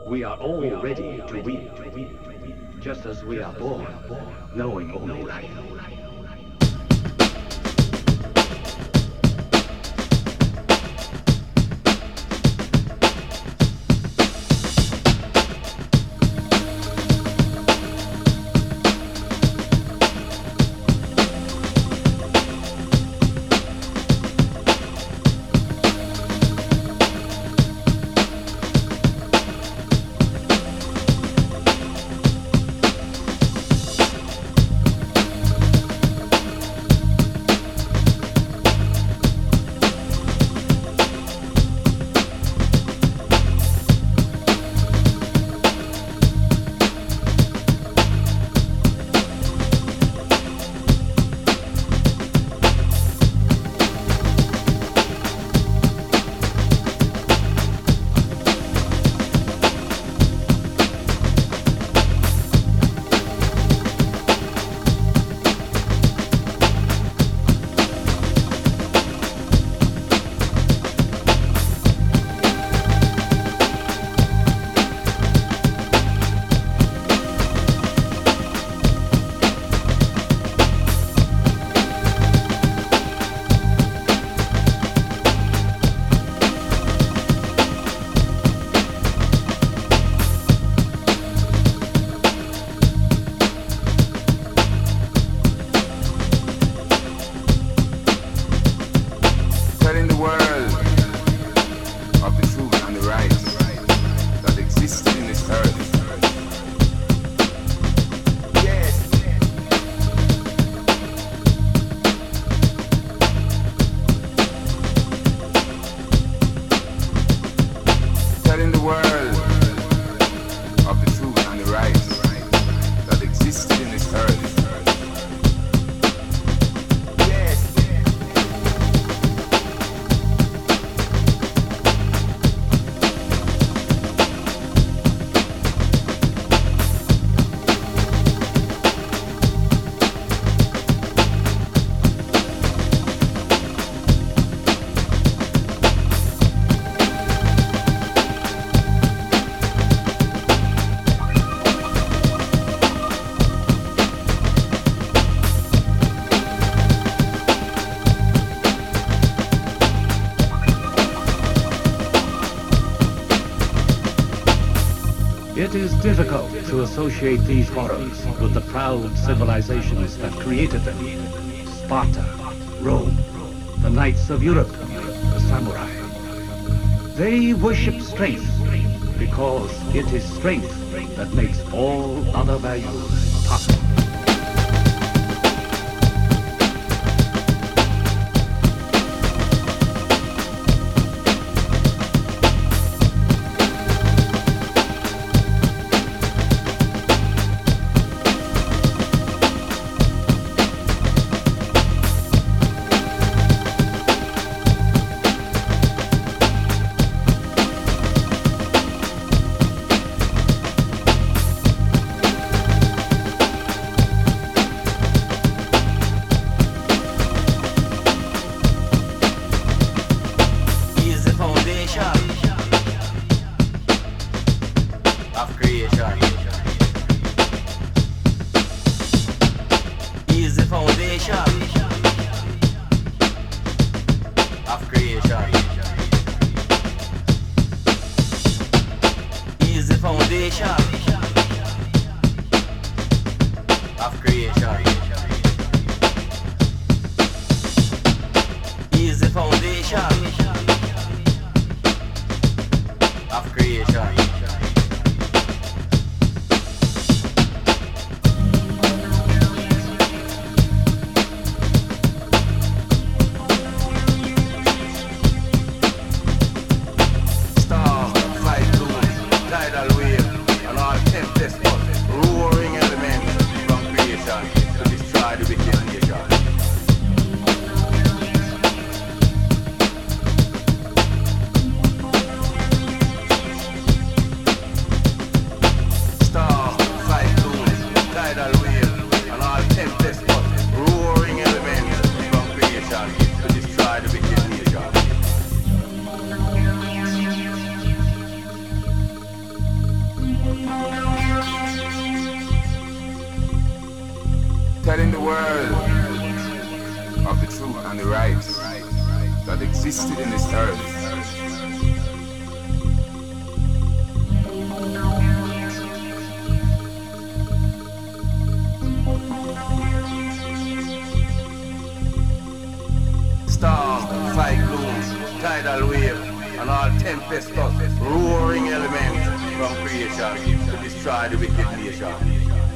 We are all ready to win, just as we are born, knowing only life. It is difficult to associate these forums with the proud civilizations that created them. Sparta, Rome, the knights of Europe, the samurai. They worship strength because it is strength that makes all other values possible. Tidal wave and of the truth and the rights that existed in this earth. Storm, cyclone, tidal wave, and all tempestuous, roaring elements from creation to destroy the wicked nation.